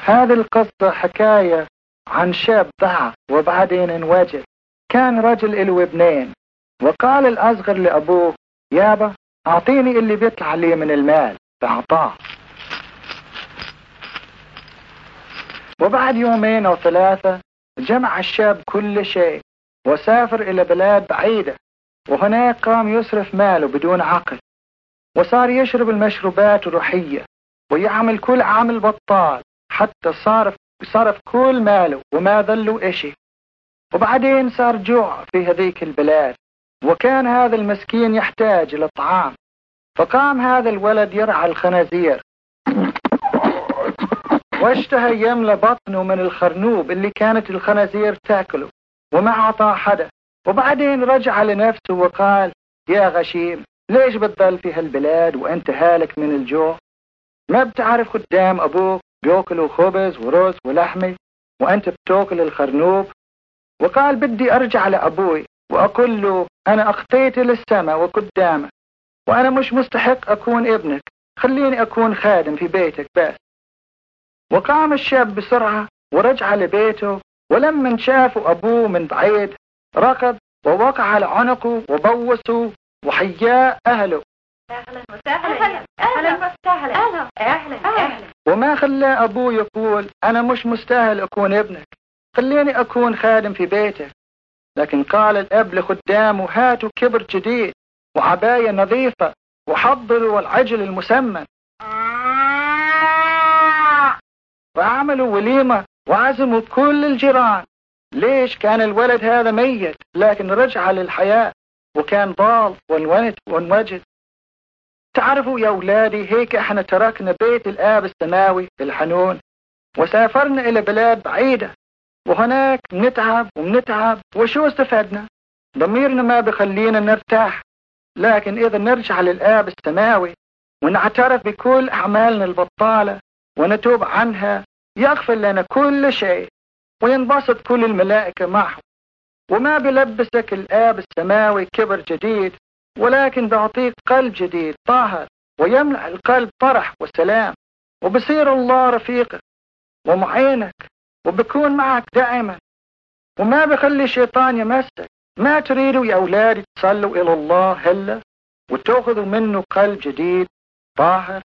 هذه القصة حكاية عن شاب ضعف وبعدين انوجد. كان رجل له ابنين، وقال الأصغر لأبوه: يابا أعطيني اللي بيطلع لي من المال. فأعطاه. وبعد يومين أو ثلاثة جمع الشاب كل شيء وسافر إلى بلاد بعيدة، وهناك قام يصرف ماله بدون عقل، وصار يشرب المشروبات الروحية ويعمل كل عمل بطال، حتى صرف كل ماله وما ظله إشي. وبعدين صار جوع في هذيك البلاد، وكان هذا المسكين يحتاج إلى طعام. فقام هذا الولد يرعى الخنازير، واشتهى يملى بطنه من الخرنوب اللي كانت الخنازير تاكله، وما أعطاه حدا. وبعدين رجع لنفسه وقال: يا غشيم، ليش بتضل في هالبلاد وانت هالك من الجوع؟ ما بتعرف قدام أبوك بيأكلوا خبز ورز ولحمة وانت بتأكل الخرنوب؟ وقال: بدي أرجع لأبوي وأقول له أنا أخطيت للسماء وقدامك، وأنا مش مستحق أكون ابنك، خليني أكون خادم في بيتك بس. وقام الشاب بسرعة ورجع لبيته، ولما شافوا أبوه من بعيد ركض ووقع على عنقه وبوسه وحياه أهله. أهلا وسهلا. أهلا وسهلا. أهلا. وما خلى أبوه يقول: أنا مش مستاهل أكون ابنك، خليني أكون خادم في بيتك. لكن قال الأب لخدامه: هاتوا كبر جديد وعباية نظيفة وحضروا العجل المسمن. وعملوا وليمة وعزموا كل الجيران. ليش؟ كان الولد هذا ميت لكن رجع للحياة، وكان ضال وانوجد. تعرفوا يا أولادي، هيك احنا تركنا بيت الآب السماوي الحنون وسافرنا إلى بلاد بعيدة، وهناك بنتعب وشو استفدنا؟ ضميرنا ما بخلينا نرتاح. لكن إذا نرجع للآب السماوي ونعترف بكل أعمالنا البطالة ونتوب عنها، يغفر لنا كل شيء وينبسط كل الملائكة معه. وما بلبسك الآب السماوي كبر جديد، ولكن بيعطيك قلب جديد طاهر ويملأ القلب فرح وسلام، وبصير الله رفيقك ومعينك وبكون معك دائما، وما بخلي الشيطان يمسك. ما تريدوا يا أولادي تصلوا إلى الله هلا وتأخذوا منه قلب جديد طاهر